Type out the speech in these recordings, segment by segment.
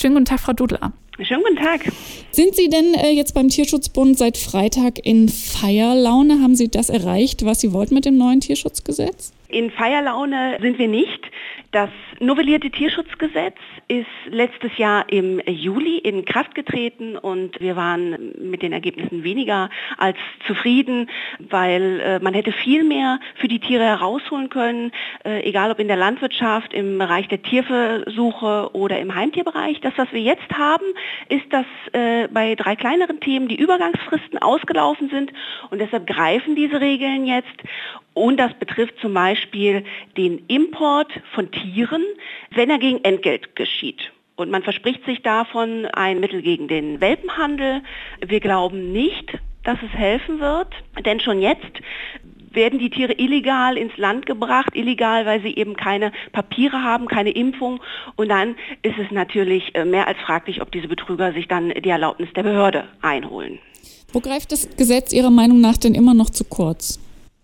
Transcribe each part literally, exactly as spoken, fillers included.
Schönen guten Tag, Frau Dudler. Schönen guten Tag. Sind Sie denn äh, jetzt beim Tierschutzbund seit Freitag in Feierlaune? Haben Sie das erreicht, was Sie wollten mit dem neuen Tierschutzgesetz? In Feierlaune sind wir nicht. Das novellierte Tierschutzgesetz ist letztes Jahr im Juli in Kraft getreten und wir waren mit den Ergebnissen weniger als zufrieden, weil äh, man hätte viel mehr für die Tiere herausholen können, äh, egal ob in der Landwirtschaft, im Bereich der Tierversuche oder im Heimtierbereich. Das, was wir jetzt haben, ist, dass äh, bei drei kleineren Themen die Übergangsfristen ausgelaufen sind und deshalb greifen diese Regeln jetzt. Und das betrifft zum Beispiel den Import von Tieren, wenn er gegen Entgelt geschieht. Und man verspricht sich davon ein Mittel gegen den Welpenhandel. Wir glauben nicht, dass es helfen wird, denn schon jetzt werden die Tiere illegal ins Land gebracht, illegal, weil sie eben keine Papiere haben, keine Impfung. Und dann ist es natürlich mehr als fraglich, ob diese Betrüger sich dann die Erlaubnis der Behörde einholen. Wo greift das Gesetz Ihrer Meinung nach denn immer noch zu kurz?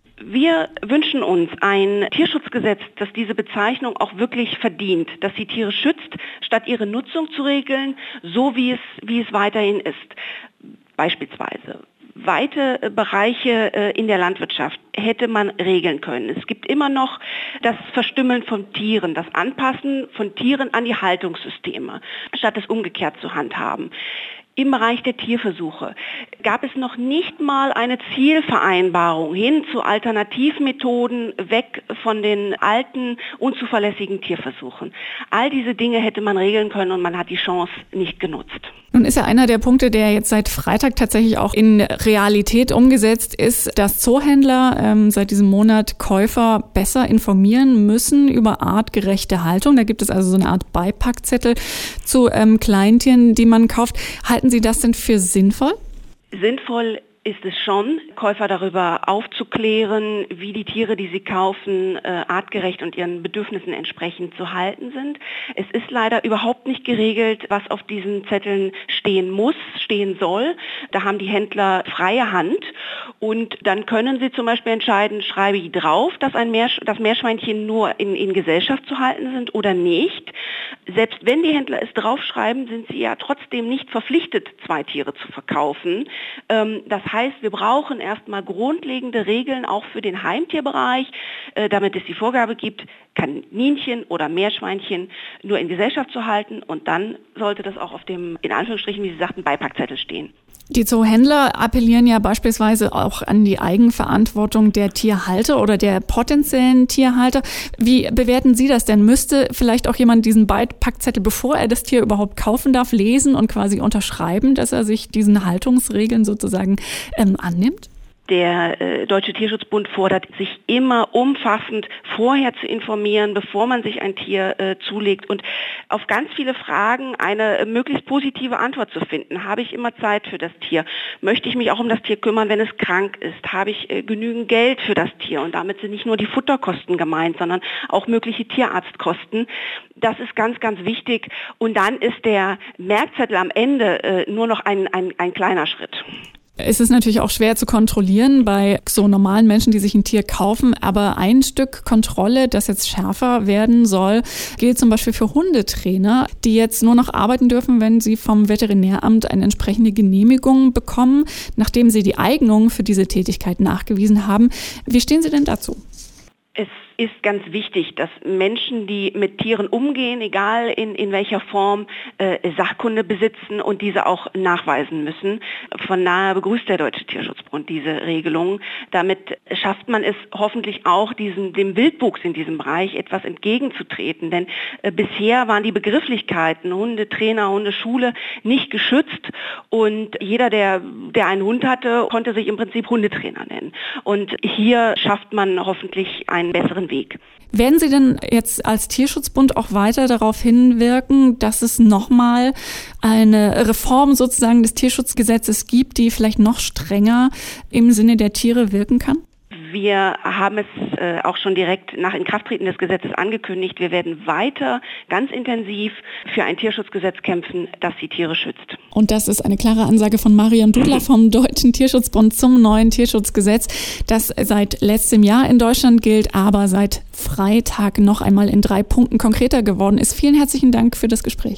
Wir wünschen uns ein Tierschutzgesetz, das diese Bezeichnung auch wirklich verdient, das die Tiere schützt, statt ihre Nutzung zu regeln, so wie es, wie es weiterhin ist. Beispielsweise weite Bereiche in der Landwirtschaft hätte man regeln können. Es gibt immer noch das Verstümmeln von Tieren, das Anpassen von Tieren an die Haltungssysteme, statt es umgekehrt zu handhaben. Im Bereich der Tierversuche gab es noch nicht mal eine Zielvereinbarung hin zu Alternativmethoden, weg von den alten, unzuverlässigen Tierversuchen. All diese Dinge hätte man regeln können und man hat die Chance nicht genutzt. Nun ist ja einer der Punkte, der jetzt seit Freitag tatsächlich auch in Realität umgesetzt ist, dass Zoohändler ähm, seit diesem Monat Käufer besser informieren müssen über artgerechte Haltung. Da gibt es also so eine Art Beipackzettel zu ähm, Kleintieren, die man kauft. Halten Sie das denn für sinnvoll? Sinnvoll ist es schon, Käufer darüber aufzuklären, wie die Tiere, die sie kaufen, äh, artgerecht und ihren Bedürfnissen entsprechend zu halten sind. Es ist leider überhaupt nicht geregelt, was auf diesen Zetteln stehen muss, stehen soll. Da haben die Händler freie Hand und dann können sie zum Beispiel entscheiden, schreibe ich drauf, dass ein Meersch- dass Meerschweinchen nur in, in Gesellschaft zu halten sind oder nicht. Selbst wenn die Händler es draufschreiben, sind sie ja trotzdem nicht verpflichtet, zwei Tiere zu verkaufen. Ähm, das heißt, wir brauchen erstmal grundlegende Regeln auch für den Heimtierbereich, äh, damit es die Vorgabe gibt, Kaninchen oder Meerschweinchen nur in Gesellschaft zu halten und dann sollte das auch auf dem, in Anführungsstrichen, wie Sie sagten, Beipackzettel stehen. Die Zoohändler appellieren ja beispielsweise auch an die Eigenverantwortung der Tierhalter oder der potenziellen Tierhalter. Wie bewerten Sie das denn? Müsste vielleicht auch jemand diesen Beipackzettel, bevor er das Tier überhaupt kaufen darf, lesen und quasi unterschreiben, dass er sich diesen Haltungsregeln sozusagen ähm, annimmt? Der äh, Deutsche Tierschutzbund fordert, sich immer umfassend vorher zu informieren, bevor man sich ein Tier äh, zulegt und auf ganz viele Fragen eine äh, möglichst positive Antwort zu finden. Habe ich immer Zeit für das Tier? Möchte ich mich auch um das Tier kümmern, wenn es krank ist? Habe ich äh, genügend Geld für das Tier? Und damit sind nicht nur die Futterkosten gemeint, sondern auch mögliche Tierarztkosten. Das ist ganz, ganz wichtig. Und dann ist der Merkzettel am Ende äh, nur noch ein, ein, ein kleiner Schritt. Es ist natürlich auch schwer zu kontrollieren bei so normalen Menschen, die sich ein Tier kaufen. Aber ein Stück Kontrolle, das jetzt schärfer werden soll, gilt zum Beispiel für Hundetrainer, die jetzt nur noch arbeiten dürfen, wenn sie vom Veterinäramt eine entsprechende Genehmigung bekommen, nachdem sie die Eignung für diese Tätigkeit nachgewiesen haben. Wie stehen Sie denn dazu? Es ist ganz wichtig, dass Menschen, die mit Tieren umgehen, egal in, in welcher Form, äh, Sachkunde besitzen und diese auch nachweisen müssen. Von daher begrüßt der Deutsche Tierschutzbund diese Regelung. Damit schafft man es hoffentlich auch, diesen, dem Wildwuchs in diesem Bereich etwas entgegenzutreten. Denn äh, bisher waren die Begrifflichkeiten Hundetrainer, Hundeschule nicht geschützt und jeder, der, der einen Hund hatte, konnte sich im Prinzip Hundetrainer nennen. Und hier schafft man hoffentlich einen besseren Weg. Werden Sie denn jetzt als Tierschutzbund auch weiter darauf hinwirken, dass es nochmal eine Reform sozusagen des Tierschutzgesetzes gibt, die vielleicht noch strenger im Sinne der Tiere wirken kann? Wir haben es äh, auch schon direkt nach Inkrafttreten des Gesetzes angekündigt. Wir werden weiter ganz intensiv für ein Tierschutzgesetz kämpfen, das die Tiere schützt. Und das ist eine klare Ansage von Marion Dudler vom Deutschen Tierschutzbund zum neuen Tierschutzgesetz, das seit letztem Jahr in Deutschland gilt, aber seit Freitag noch einmal in drei Punkten konkreter geworden ist. Vielen herzlichen Dank für das Gespräch.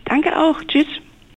Danke auch. Tschüss.